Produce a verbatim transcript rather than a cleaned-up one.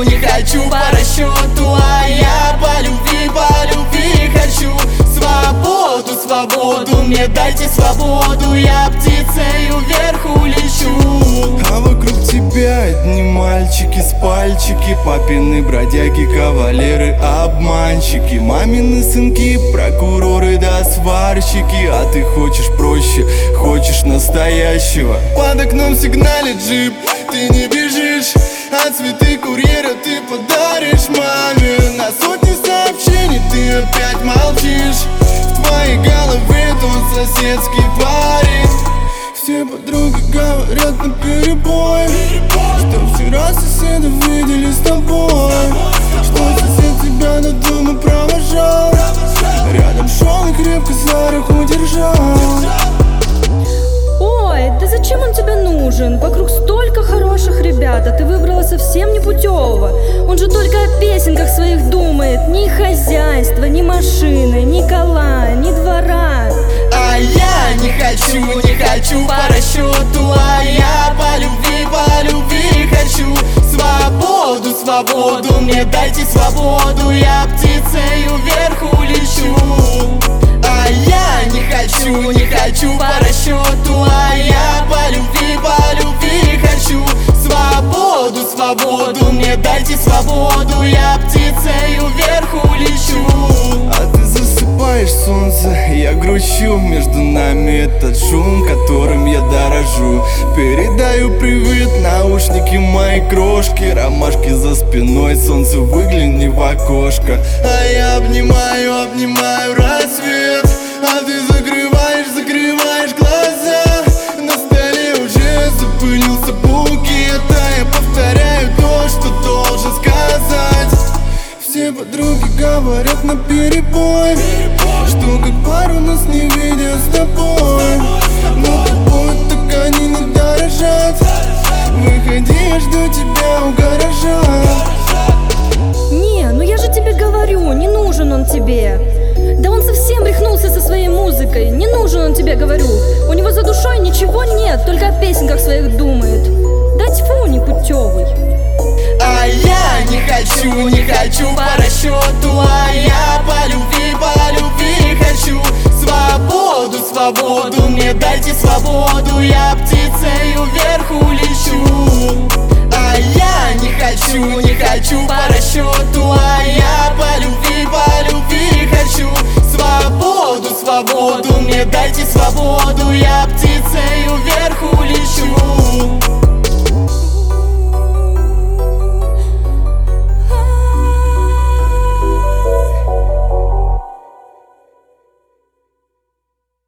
не хочу по расчету, а я по любви, по любви хочу свободу, свободу, мне дайте свободу, я птицею вверх улечу. А вокруг тебя одни мальчики с пальчики, папины бродяги, кавалеры, обманщики, мамины сынки, прокуроры да сварщики. А ты хочешь проще, хочешь настоящего. Под окном сигналит джип, ты не бежишь, а цветы курьера ты подаришь маме. На сотни сообщений ты опять молчишь, в твоей голове тот соседский парень. Все подруги говорят наперебой, что вчера соседа видели с тобой, что сосед тебя до дома провожал, рядом шел и крепко за руку держал. Ой, да зачем он тебе нужен? Вокруг столько хороших ребят, а ты выбрала совсем непутевого. Он же только о песенках своих думает. Ни хозяйства, ни машины, ни кола, ни двора. А я не хочу, не хочу по расчету, а я по любви, по любви хочу свободу, свободу, мне дайте свободу, я птицею вверх улечу. А я не хочу, не хочу по расчету, а я по любви, по любви хочу свободу, свободу, мне дайте свободу, я птицею вверх улечу. А ты засыпаешь солнце, я грущу, между нами этот шум, которым я дорожу. Передаю привет, наушники мои крошки, ромашки за спиной, солнце выгляни в окошко. А я обнимаю, обнимаю рассвет, а ты закрываешь, закрываешь глаза. На столе уже запылился букет, а я повторяю то, что должен сказать. Все подруги говорят наперебой, что как пару нас не видят с тобой, но тобой так они не дорожат. Выходи, я жду тебя у гаража. Не, ну я же тебе говорю, не нужен он тебе. Да он совсем рехнулся со своей музыкой. Не нужен он тебе, говорю. У него за душой ничего нет, только о песенках своих думает. Да тьфу, непутевый. А я не хочу, не хочу по расчету, а я по любви, по любви хочу свободу, свободу, мне дайте свободу, я птицею вверх улечу. А я не хочу, не хочу по расчету, а я по любви, по любви хочу свободу, свободу, мне дайте свободу, я птицею вверх улечу.